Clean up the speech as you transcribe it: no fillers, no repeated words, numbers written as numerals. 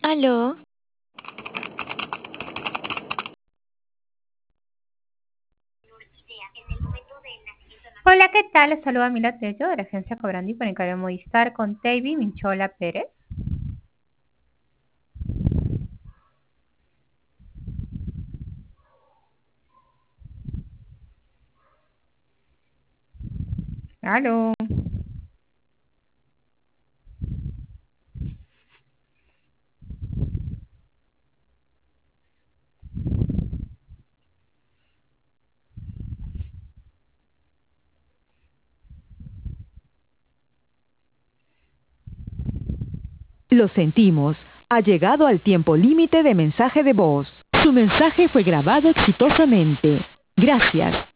Aló, Hola, ¿qué tal? Les saluda Mila Tello de la agencia Cobrandi por encargo de Movistar con David Minchola Pérez. Aló. Lo sentimos. Ha llegado al tiempo límite de mensaje de voz. Su mensaje fue grabado exitosamente. Gracias.